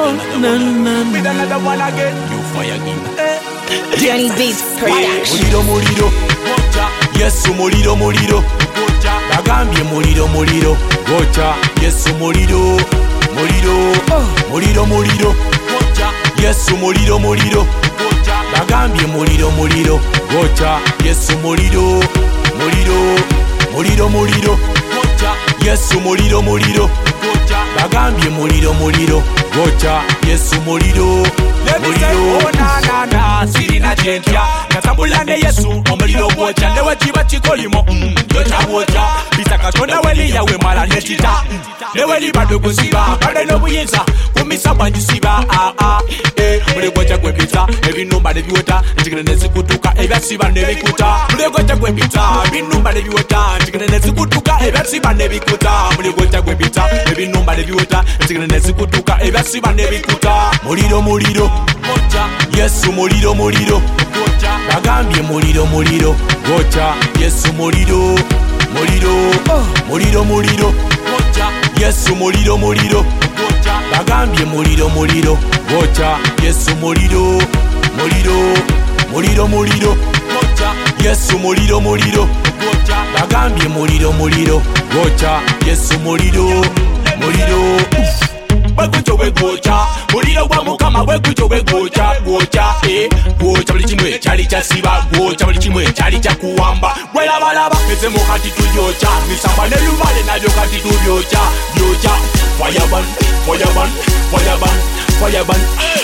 With another one again. You fire again. Johnny Beats Production. Muliro muliro, Yesu muliro muliro, bagambye muliro muliro, gocha Yesu muliro muliro, muliro muliro, Yesu muliro muliro, bagambye muliro muliro, gocha Yesu muliro muliro, muliro muliro, Yesu muliro muliro, bagambye muliro muliro, gocha Yesu muliro muliro. Sirina gentya Natambulane Yesu omuliro gwocha Newe kiba kikolimo Gyocha gwocha Bisa katonda weli yawe mala netita Newe li bado kusiba Bade n'obuyinza Kumisa bwanjisiba Muli gwocha gwepita Ebinumba nebiwota Njigine nezikutuka Ebyasiba nebikuta Muli gwocha gwepita Ebinumba nebiwota Njigine nezikutuka Ebyasiba nebikuta Muli gwocha gwepita Ebinumba nebiwota Njigine nezikutuka Ebyasiba nebikuta Muliro muliro Yesu muliro muliro, bagambye muliro muliro, gocha Yesu muliro muliro, muliro muliro, Yesu muliro muliro, bagambye muliro muliro, gocha Yesu muliro muliro, muliro muliro, Yesu muliro muliro, bagambye muliro muliro, gocha Yesu muliro muliro. Wekucho wegocha muliro gwa mukama wekucho wegocha gocha gocha buli kimwe kyali kyasiba gocha buli kimwe kyali kyakuwamba gwelabalaba eze mukati tujocha misamba ne lubale nabyo kati tubyocha byocha fireban fireban fireban fireban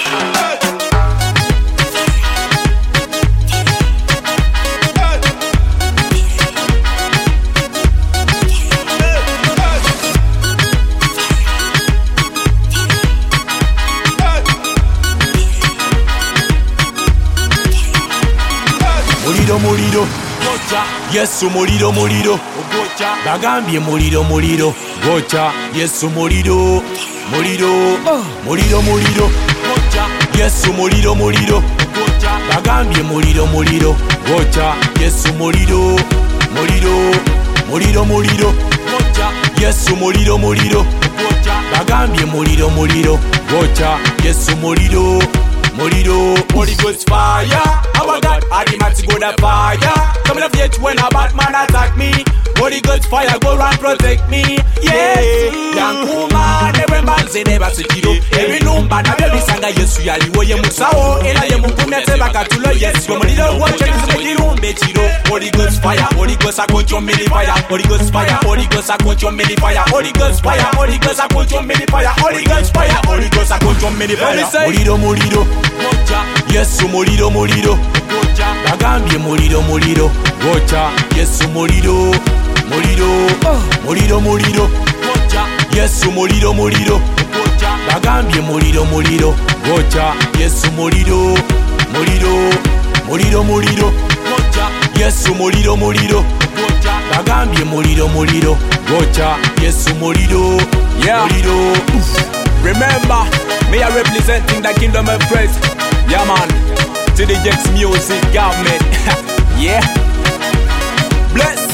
Muliro muliro, Yesu muliro muliro, bagambye muliro muliro, gocha Yesu muliro muliro, muliro muliro, Yesu muliro muliro, bagambye muliro muliro, gocha Yesu muliro muliro, muliro muliro, Yesu muliro muliro, bagambye muliro muliro, gocha Yesu muliro muliro. Holy Ghost fire, our God, Almighty God of fire. Come in the when a bad man attack me. Holy Ghost fire, go and protect me. Yeah, young woman, every man say never see you. Every number, never sanga Yesu yaliwo ye musao. Ela ye mukumya seba katulo yes. Come on, don't watch it, so you don't bet you. Holy Ghost fire, Holy Ghost I quote your mini fire. Holy Ghost fire, Holy Ghost I quote your mini fire. Holy Ghost fire, Holy Ghost I quote your mini fire. Holy Ghost fire, Holy Ghost I quote your mini fire. Muliro muliro, Yesu muliro muliro, bagambye muliro muliro, gocha Yesu muliro muliro, muliro muliro, Yesu muliro muliro, bagambye muliro muliro, gocha Yesu muliro muliro, muliro muliro, Yesu muliro muliro, bagambye muliro muliro, gocha Yesu muliro muliro. Remember, me are representing the kingdom of praise. Yeah man, to the Jex Music government. Yeah. Bless.